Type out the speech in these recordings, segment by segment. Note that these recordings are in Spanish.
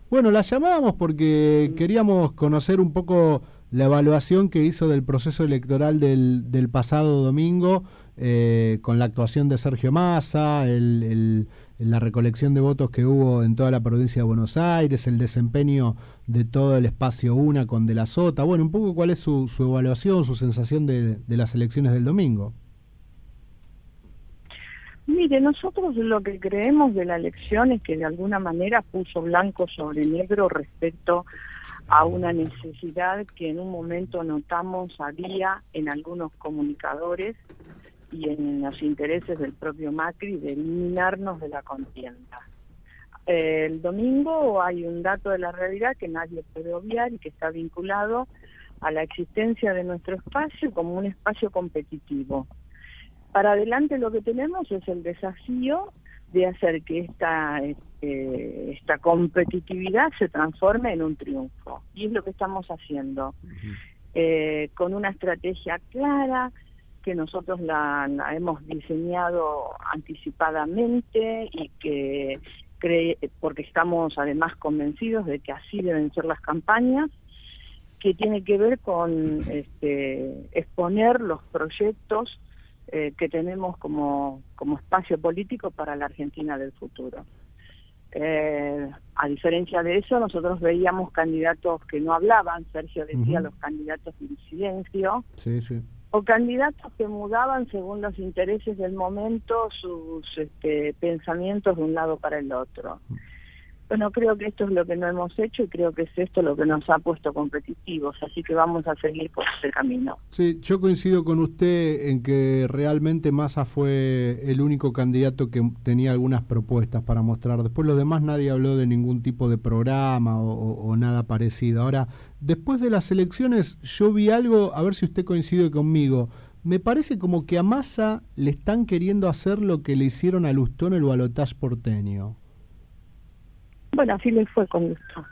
Bueno, la llamábamos porque queríamos conocer un poco la evaluación que hizo del proceso electoral del pasado domingo, con la actuación de Sergio Massa, la recolección de votos que hubo en toda la provincia de Buenos Aires, el desempeño de todo el espacio UNA con De la Sota. Bueno, un poco cuál es su evaluación, su sensación de las elecciones del domingo. Mire, nosotros lo que creemos de la elección es que de alguna manera puso blanco sobre negro respecto a una necesidad que en un momento notamos había en algunos comunicadores y en los intereses del propio Macri de eliminarnos de la contienda. El domingo hay un dato de la realidad que nadie puede obviar y que está vinculado a la existencia de nuestro espacio como un espacio competitivo. Para adelante lo que tenemos es el desafío de hacer que esta competitividad se transforme en un triunfo. Y es lo que estamos haciendo, con una estrategia clara, que nosotros la hemos diseñado anticipadamente y que porque estamos además convencidos de que así deben ser las campañas, que tiene que ver con exponer los proyectos que tenemos como espacio político para la Argentina del futuro. A diferencia de eso, nosotros veíamos candidatos que no hablaban, Sergio decía los candidatos en silencio, sí. O candidatos que mudaban según los intereses del momento sus pensamientos de un lado para el otro. Bueno, creo que esto es lo que no hemos hecho y creo que es esto lo que nos ha puesto competitivos, así que vamos a seguir por ese camino. Sí, yo coincido con usted en que realmente Massa fue el único candidato que tenía algunas propuestas para mostrar. Después los demás nadie habló de ningún tipo de programa o nada parecido. Ahora, después de las elecciones yo vi algo, a ver si usted coincide conmigo. Me parece como que a Massa le están queriendo hacer lo que le hicieron a Lustó en el balotaje porteño. Bueno, así le fue con esto.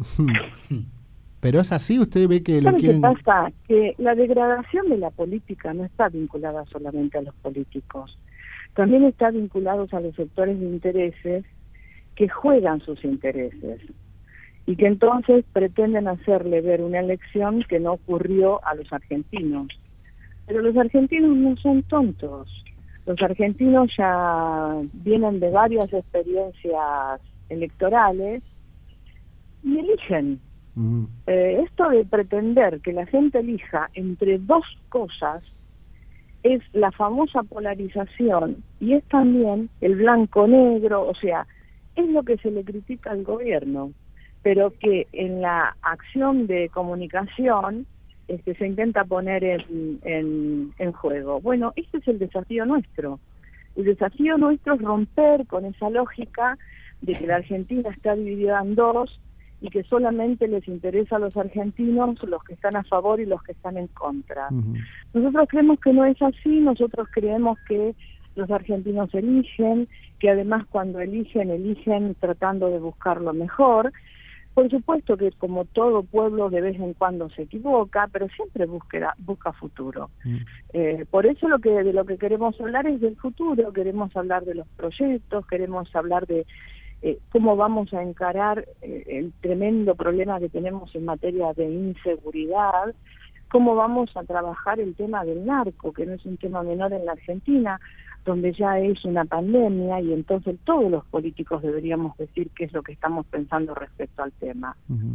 Pero es así, usted ve que lo quieren... ¿Qué pasa? Que la degradación de la política no está vinculada solamente a los políticos. También está vinculada a los sectores de intereses que juegan sus intereses y que entonces pretenden hacerle ver una elección que no ocurrió a los argentinos. Pero los argentinos no son tontos. Los argentinos ya vienen de varias experiencias electorales y eligen. Esto de pretender que la gente elija entre dos cosas es la famosa polarización y es también el blanco-negro, o sea, es lo que se le critica al gobierno, pero que en la acción de comunicación se intenta poner en juego. Bueno, este es el desafío nuestro. El desafío nuestro es romper con esa lógica de que la Argentina está dividida en dos y que solamente les interesa a los argentinos los que están a favor y los que están en contra. Nosotros creemos que no es así, nosotros creemos que los argentinos eligen, que además cuando eligen tratando de buscar lo mejor. Por supuesto que como todo pueblo de vez en cuando se equivoca, pero siempre busca futuro. Por eso de lo que queremos hablar es del futuro, queremos hablar de los proyectos, queremos hablar de cómo vamos a encarar el tremendo problema que tenemos en materia de inseguridad, cómo vamos a trabajar el tema del narco, que no es un tema menor en la Argentina, donde ya es una pandemia, y entonces todos los políticos deberíamos decir qué es lo que estamos pensando respecto al tema.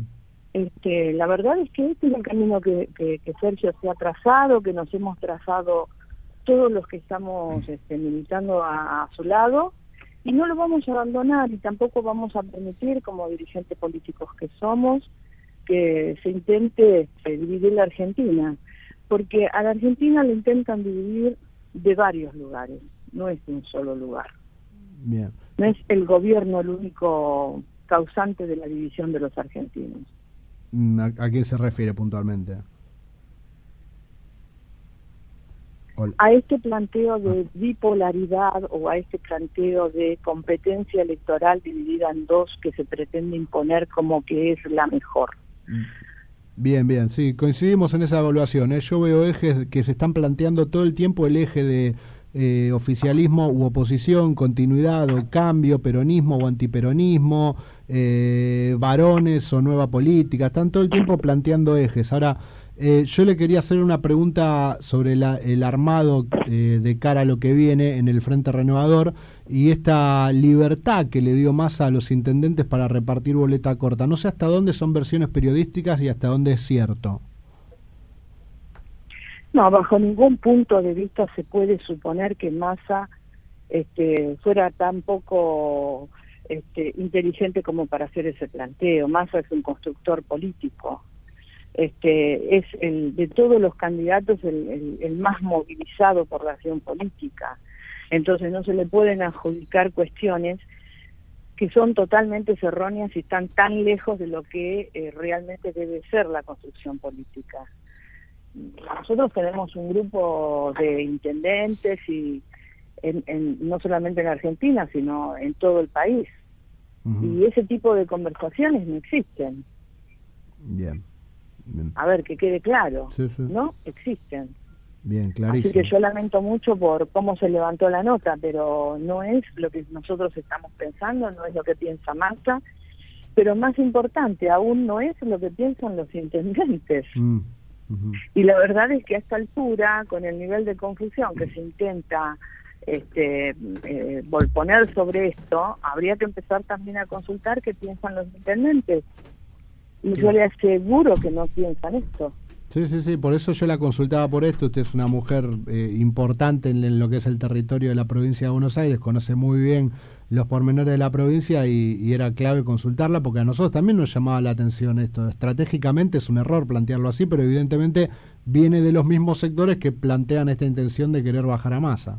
La verdad es que este es el camino que Sergio se ha trazado, que nos hemos trazado todos los que estamos militando a su lado, y no lo vamos a abandonar y tampoco vamos a permitir, como dirigentes políticos que somos, que se intente dividir la Argentina, porque a la Argentina la intentan dividir de varios lugares, no es de un solo lugar. Bien. No es el gobierno el único causante de la división de los argentinos. ¿A quién se refiere puntualmente? A este planteo de bipolaridad o a este planteo de competencia electoral dividida en dos que se pretende imponer como que es la mejor. Bien, sí, coincidimos en esa evaluación. Yo veo ejes que se están planteando todo el tiempo, el eje de oficialismo u oposición, continuidad o cambio, peronismo o antiperonismo, varones o nueva política, están todo el tiempo planteando ejes. Ahora, yo le quería hacer una pregunta sobre el armado de cara a lo que viene en el Frente Renovador y esta libertad que le dio Massa a los intendentes para repartir boleta corta. No sé hasta dónde son versiones periodísticas y hasta dónde es cierto. No, bajo ningún punto de vista se puede suponer que Massa fuera tan poco inteligente como para hacer ese planteo. Massa es un constructor político. Es de todos los candidatos el más movilizado por la acción política. Entonces no se le pueden adjudicar cuestiones que son totalmente erróneas y están tan lejos de lo que realmente debe ser la construcción política. Nosotros tenemos un grupo de intendentes y no solamente en Argentina, sino en todo el país. Y ese tipo de conversaciones no existen. Bien. A ver, que quede claro, sí. no existen. Bien, clarísimo. Así que yo lamento mucho por cómo se levantó la nota, pero no es lo que nosotros estamos pensando, no es lo que piensa Massa, pero más importante aún no es lo que piensan los intendentes. Y la verdad es que a esta altura, con el nivel de confusión que se intenta poner sobre esto, habría que empezar también a consultar qué piensan los intendentes. Y yo le aseguro que no piensan esto. Sí, por eso yo la consultaba por esto. Usted es una mujer importante en lo que es el territorio de la provincia de Buenos Aires, conoce muy bien los pormenores de la provincia y era clave consultarla porque a nosotros también nos llamaba la atención esto. Estratégicamente es un error plantearlo así, pero evidentemente viene de los mismos sectores que plantean esta intención de querer bajar a Massa.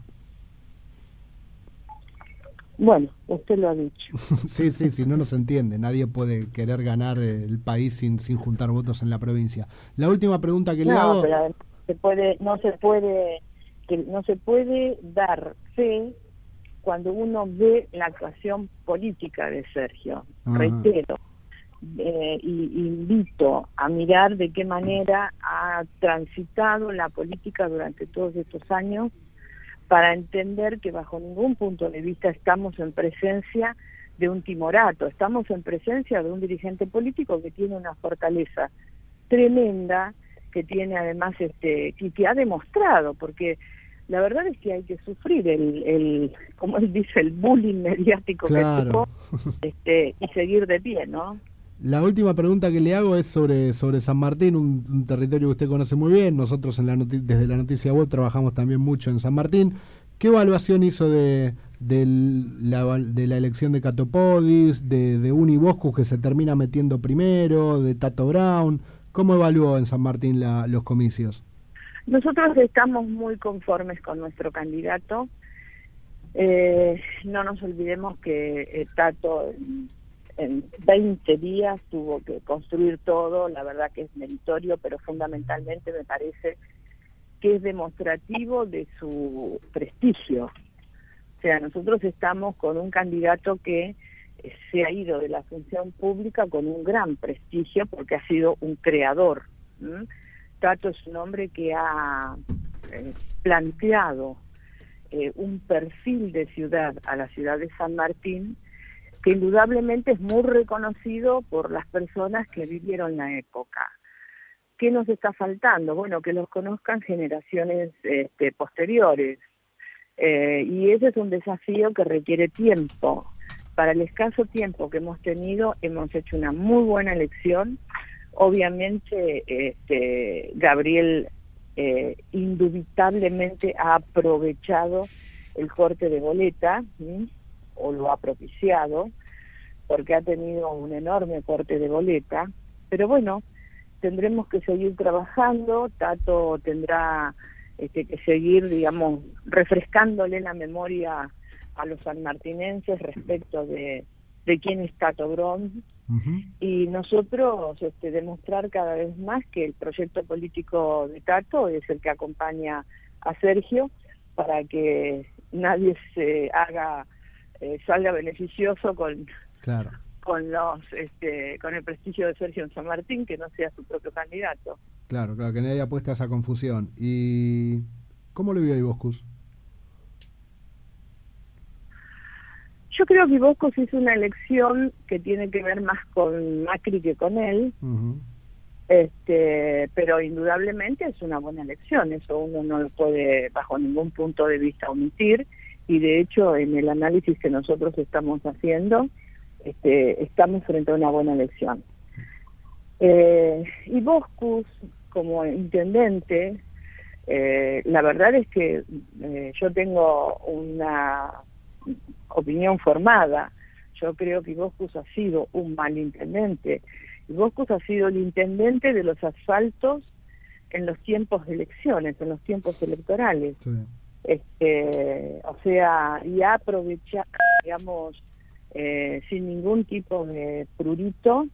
Bueno, usted lo ha dicho. Sí, no nos entiende. Nadie puede querer ganar el país sin juntar votos en la provincia. La última pregunta que le hago... Pero no se puede dar fe cuando uno ve la actuación política de Sergio. Reitero, y invito a mirar de qué manera ha transitado la política durante todos estos años, para entender que bajo ningún punto de vista estamos en presencia de un timorato, estamos en presencia de un dirigente político que tiene una fortaleza tremenda, que tiene además que ha demostrado, porque la verdad es que hay que sufrir como él dice, el bullying mediático claro. que tuvo, y seguir de pie, ¿no? La última pregunta que le hago es sobre San Martín, un territorio que usted conoce muy bien. Nosotros desde la noticia web trabajamos también mucho en San Martín. ¿Qué evaluación hizo de la elección de Catopodis, de Uni Boscus que se termina metiendo primero, de Tato Brown? ¿Cómo evaluó en San Martín los comicios? Nosotros estamos muy conformes con nuestro candidato. No nos olvidemos que Tato en 20 días tuvo que construir todo, la verdad que es meritorio, pero fundamentalmente me parece que es demostrativo de su prestigio. O sea, nosotros estamos con un candidato que se ha ido de la función pública con un gran prestigio porque ha sido un creador. Tato es un hombre que ha planteado un perfil de ciudad a la ciudad de San Martín que indudablemente es muy reconocido por las personas que vivieron la época. ¿Qué nos está faltando? Bueno, que los conozcan generaciones posteriores. Y ese es un desafío que requiere tiempo. Para el escaso tiempo que hemos tenido, hemos hecho una muy buena elección. Obviamente, Gabriel indubitablemente ha aprovechado el corte de boleta, o lo ha propiciado, porque ha tenido un enorme corte de boleta, pero bueno, tendremos que seguir trabajando. Tato tendrá que seguir, digamos, refrescándole la memoria a los sanmartinenses respecto de quién es Tato Brown, y nosotros demostrar cada vez más que el proyecto político de Tato es el que acompaña a Sergio para que nadie salga beneficioso con el prestigio de Sergio en San Martín, que no sea su propio candidato. Claro, que nadie apuesta a esa confusión. ¿Y cómo lo vio ahí Boscus? Yo creo que Boscos hizo una elección que tiene que ver más con Macri que con él, pero indudablemente es una buena elección, eso uno no lo puede bajo ningún punto de vista omitir, y de hecho en el análisis que nosotros estamos haciendo, estamos frente a una buena elección. Y Boscus, como intendente, la verdad es que yo tengo una opinión formada. Yo creo que Boscus ha sido un mal intendente. Y Boscus ha sido el intendente de los asfaltos en los tiempos de elecciones, en los tiempos electorales. Sí. O sea, y ha aprovechado, digamos, sin ningún tipo de prurito,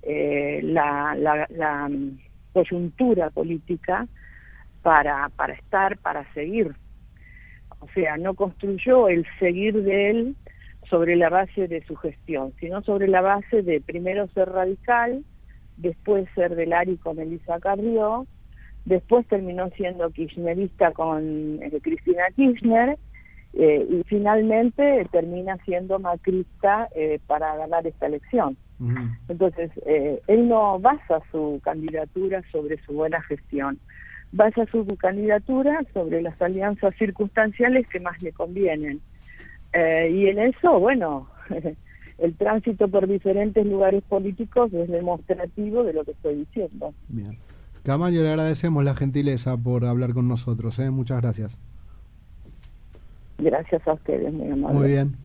la coyuntura política para seguir. O sea, no construyó el seguir de él sobre la base de su gestión, sino sobre la base de primero ser radical, después ser del ARI con Elisa Carrió, después terminó siendo kirchnerista con Cristina Kirchner, y finalmente termina siendo macrista para ganar esta elección. Entonces, él no basa su candidatura sobre su buena gestión, basa su candidatura sobre las alianzas circunstanciales que más le convienen. Y en eso, bueno, el tránsito por diferentes lugares políticos es demostrativo de lo que estoy diciendo. Bien. Camaño, le agradecemos la gentileza por hablar con nosotros. Muchas gracias. Gracias a ustedes, muy amable. Muy bien.